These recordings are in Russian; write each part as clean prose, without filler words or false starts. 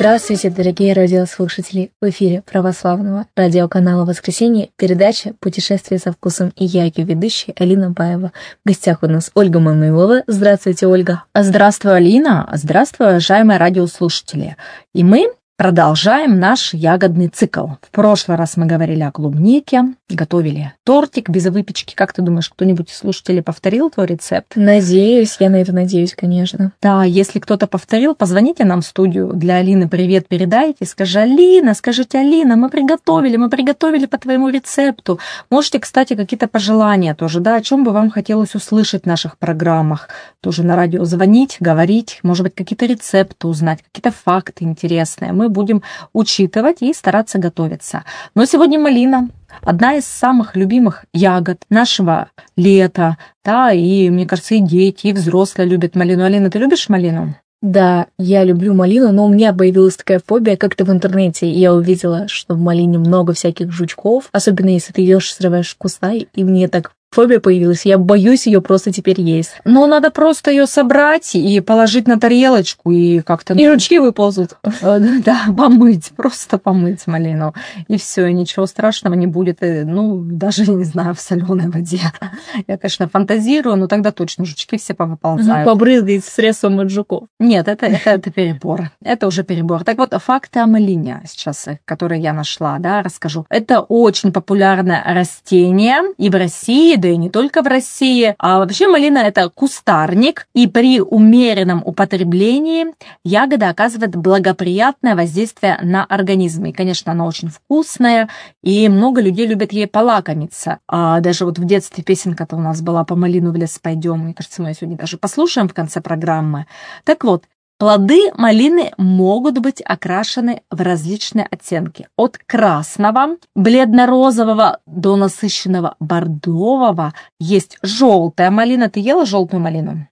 Здравствуйте, дорогие радиослушатели! В эфире православного радиоканала «Воскресенье» передача «Путешествие со вкусом» и я, ее ведущая Алина Баева. В гостях у нас Ольга Мамойлова. Здравствуйте, Ольга! Здравствуй, Алина! Здравствуй, уважаемые радиослушатели! И мы продолжаем наш ягодный цикл. В прошлый раз мы говорили о клубнике, готовили тортик без выпечки. Как ты думаешь, кто-нибудь из слушателей повторил твой рецепт? Надеюсь, я на это надеюсь, конечно. Да, если кто-то повторил, позвоните нам в студию. Для Алины привет передайте. Скажите, Алина, мы приготовили по твоему рецепту. Можете, кстати, какие-то пожелания тоже, да, о чем бы вам хотелось услышать в наших программах. Тоже на радио звонить, говорить, может быть, какие-то рецепты узнать, какие-то факты интересные. Мы будем учитывать и стараться готовиться. Но сегодня малина – одна из самых любимых ягод нашего лета. Да, и, мне кажется, и дети, и взрослые любят малину. Алина, ты любишь малину? Да, я люблю малину, но у меня появилась такая фобия, как-то в интернете. Я увидела, что в малине много всяких жучков, особенно если ты идешь, срываешь куста, и мне так фобия появилась, я боюсь ее просто теперь есть. Но надо просто ее собрать и положить на тарелочку и как-то... И жучки выползут. Да, просто помыть малину. И все, и ничего страшного не будет. Ну, даже, не знаю, в соленой воде. Я, конечно, фантазирую, но тогда точно жучки все повыползают. Побрызгать средством от жуков. Нет, это перебор. Это уже перебор. Так вот, факты о малине сейчас, которые я нашла, да, расскажу. Это очень популярное растение и в России, да и не только в России. А вообще малина – это кустарник, и при умеренном употреблении ягода оказывает благоприятное воздействие на организм. И, конечно, она очень вкусная, и много людей любят ей полакомиться. Даже вот в детстве песенка-то у нас была «По малину в лес пойдем». Мне кажется, мы ее сегодня даже послушаем в конце программы. Так вот, плоды малины могут быть окрашены в различные оттенки. От красного, бледно-розового до насыщенного бордового. Есть желтая малина. Ты ела желтую малину?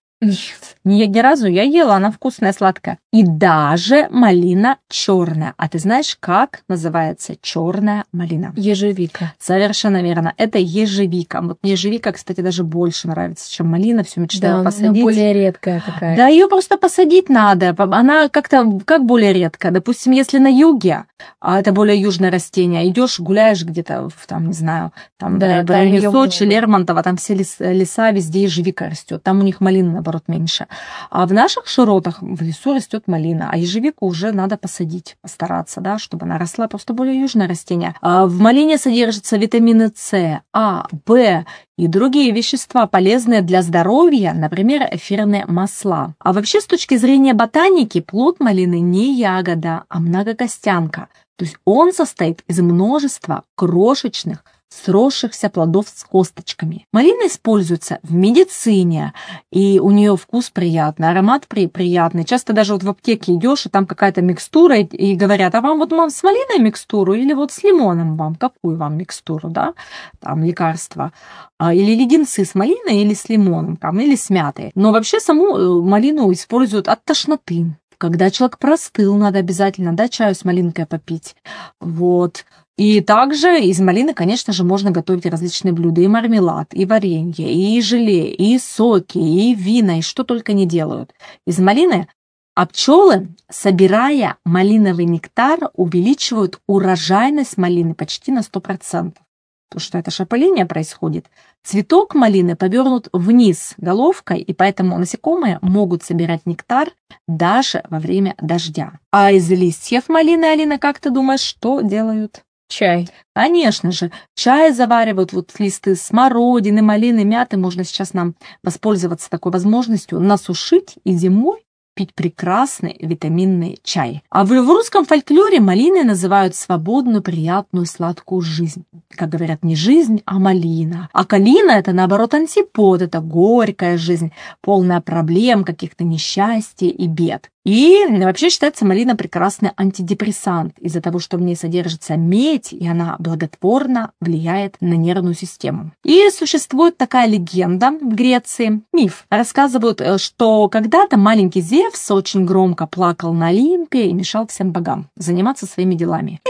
Нет. Ни разу я ела, она вкусная, сладкая. И даже малина черная. А ты знаешь, как называется черная малина? Ежевика. Совершенно верно. Это ежевика. Вот мне ежевика, кстати, даже больше нравится, чем малина. Все мечтаю посадить. Она более редкая такая. Да, ее просто посадить надо. Она как более редкая. Допустим, если на юге, это более южное растение, идешь, гуляешь где-то, там, не знаю, там, да, в районе Сочи, Лермонтова, там все леса, везде ежевика растет. Там у них малина, наоборот, меньше. А в наших широтах в лесу растет малина, а ежевику уже надо посадить, постараться, да, чтобы она росла, просто более южное растение. В малине содержатся витамины С, А, В и другие вещества, полезные для здоровья, например, эфирные масла. А вообще, с точки зрения ботаники, плод малины не ягода, а многокостянка. То есть он состоит из множества крошечных, сросшихся плодов с косточками. Малина используется в медицине, и у нее вкус приятный, аромат приятный. Часто даже вот в аптеке идешь, и там какая-то микстура, и говорят, а вам вот с малиной микстуру или вот с лимоном вам? Какую вам микстуру, да? Там лекарство. Или леденцы с малиной, или с лимоном, там, или с мятой. Но вообще саму малину используют от тошноты. Когда человек простыл, надо обязательно, да, чаю с малинкой попить. Вот. И также из малины, конечно же, можно готовить различные блюда. И мармелад, и варенье, и желе, и соки, и вина, и что только не делают. Из малины. А пчелы, собирая малиновый нектар, увеличивают урожайность малины почти на 100%. Потому что это шаполение происходит. Цветок малины повернут вниз головкой, и поэтому насекомые могут собирать нектар даже во время дождя. А из листьев малины, Алина, как ты думаешь, что делают? Чай. Конечно же, чай заваривают, вот листы смородины, малины, мяты. Можно сейчас нам воспользоваться такой возможностью насушить и зимой пить прекрасный витаминный чай. А в русском фольклоре малиной называют свободную, приятную, сладкую жизнь. Как говорят, не жизнь, а малина. А калина – это, наоборот, антипод, это горькая жизнь, полная проблем, каких-то несчастий и бед. И вообще считается малина прекрасный антидепрессант из-за того, что в ней содержится медь, и она благотворно влияет на нервную систему. И существует такая легенда в Греции, миф. Рассказывают, что когда-то маленький Зевс очень громко плакал на Олимпе и мешал всем богам заниматься своими делами. И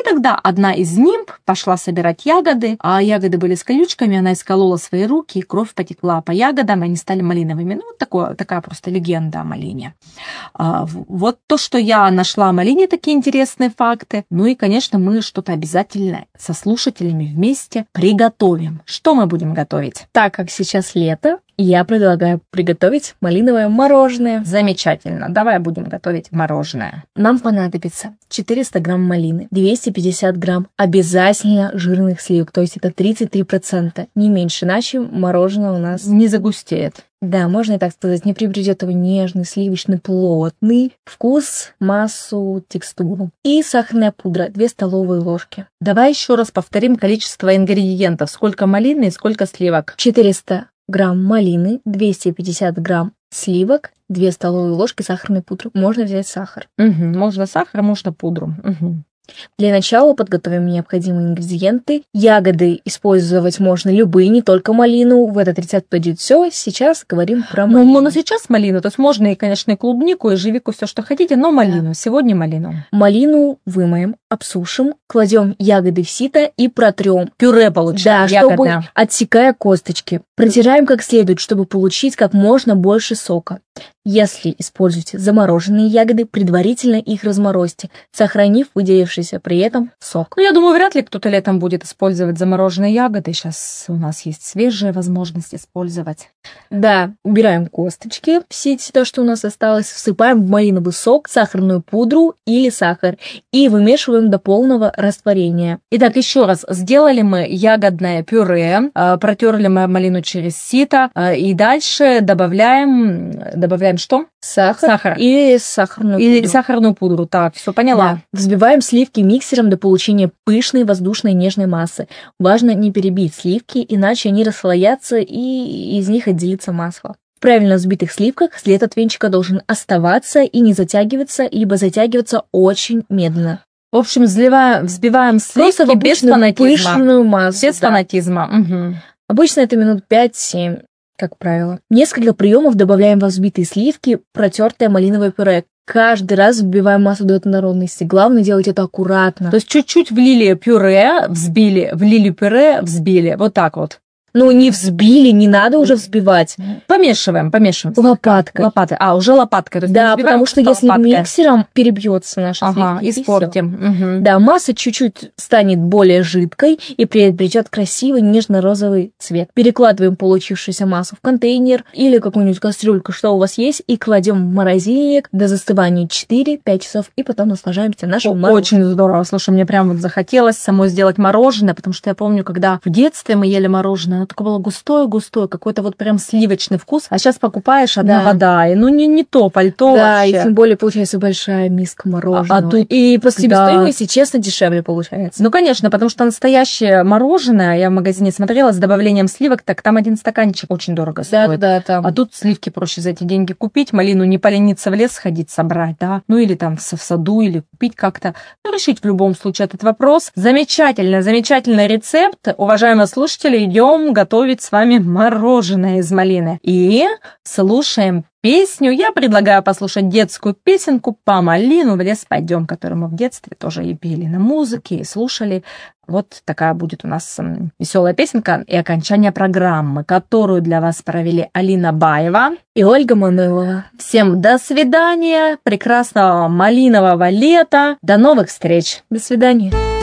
тогда одна из нимб пошла собирать ягоды, а ягоды были с колючками, она исколола свои руки, и кровь потекла по ягодам, и они стали малиновыми. Ну, такая просто легенда о малине. Вот то, что я нашла о малине, такие интересные факты. Ну и, конечно, мы что-то обязательно со слушателями вместе приготовим. Что мы будем готовить? Так как сейчас лето, я предлагаю приготовить малиновое мороженое. Замечательно. Давай будем готовить мороженое. Нам понадобится 400 грамм малины, 250 грамм обязательно жирных сливок, то есть это 33%, не меньше, иначе мороженое у нас не загустеет. Да, можно и так сказать, не приобретет его нежный, сливочный, плотный вкус, массу, текстуру. И сахарная пудра, 2 столовые ложки. Давай еще раз повторим количество ингредиентов. Сколько малины и сколько сливок? 400 грамм малины, 250 грамм сливок, 2 столовые ложки сахарной пудры. Можно взять сахар. Можно сахар, можно пудру. Для начала подготовим необходимые ингредиенты. Ягоды использовать можно любые, не только малину. В этот рецепт пойдет все. Сейчас говорим про малину. Но сейчас малину. То есть можно и, конечно, и клубнику, и ежевику, все, что хотите, но малину. Сегодня малину. Малину вымоем, обсушим, кладем ягоды в сито и протрем. Пюре получаем. Да, чтобы отсекая косточки. Протираем как следует, чтобы получить как можно больше сока. Если используете замороженные ягоды, предварительно их разморозьте, сохранив выделившийся при этом сок. Я думаю, вряд ли кто-то летом будет использовать замороженные ягоды. Сейчас у нас есть свежая возможность использовать. Да, убираем косточки, все то, что у нас осталось, всыпаем в малиновый сок, сахарную пудру или сахар и вымешиваем до полного растворения. Итак, еще раз, сделали мы ягодное пюре, протерли мы малину через сито, и дальше добавляем что? Сахар. Или сахарную пудру. Так, все поняла. Да. Взбиваем сливки миксером до получения пышной воздушной нежной массы. Важно не перебить сливки, иначе они расслоятся и из них отделится масло. В правильно взбитых сливках след от венчика должен оставаться и не затягиваться, либо затягиваться очень медленно. В общем, взбиваем сливки без фанатизма. Пышную массу. Без фанатизма. Угу. Обычно это минут 5-7. Как правило. Несколько приемов добавляем во взбитые сливки протертое малиновое пюре. Каждый раз взбиваем массу до однородности. Главное делать это аккуратно. То есть чуть-чуть влили пюре, взбили, влили пюре, взбили. Вот так вот. Ну, не взбили, не надо уже взбивать. Помешиваем. Лопаткой. Уже лопаткой. Да, потому что если миксером перебьется наша сливка. Испортим. Да, масса чуть-чуть станет более жидкой и приобретет красивый нежно-розовый цвет. Перекладываем получившуюся массу в контейнер или какую-нибудь кастрюльку, что у вас есть, и кладем в морозильник до застывания 4-5 часов, и потом наслаждаемся нашим мороженым. Очень здорово. Слушай, мне прям захотелось самой сделать мороженое, потому что я помню, когда в детстве мы ели мороженое, оно такое было густое, какой-то вот прям сливочный вкус. А сейчас покупаешь одна вода, и не то пальто вообще. Да, и тем более получается большая миска мороженого. И по себестоимости, честно, дешевле получается. Ну, конечно, потому что настоящее мороженое, я в магазине смотрела, с добавлением сливок, так там один стаканчик очень дорого стоит. Да, там. А тут сливки проще за эти деньги купить, малину не полениться в лес ходить собрать, да, ну или там в саду, или купить как-то. Ну, решить в любом случае этот вопрос. Замечательный рецепт. Уважаемые слушатели, идем готовить с вами мороженое из малины. И слушаем песню. Я предлагаю послушать детскую песенку «По малину в лес пойдем», которую мы в детстве тоже и пели на музыке, и слушали. Вот такая будет у нас веселая песенка и окончание программы, которую для вас провели Алина Баева и Ольга Манылова. Всем до свидания, прекрасного малинового лета, до новых встреч. До свидания.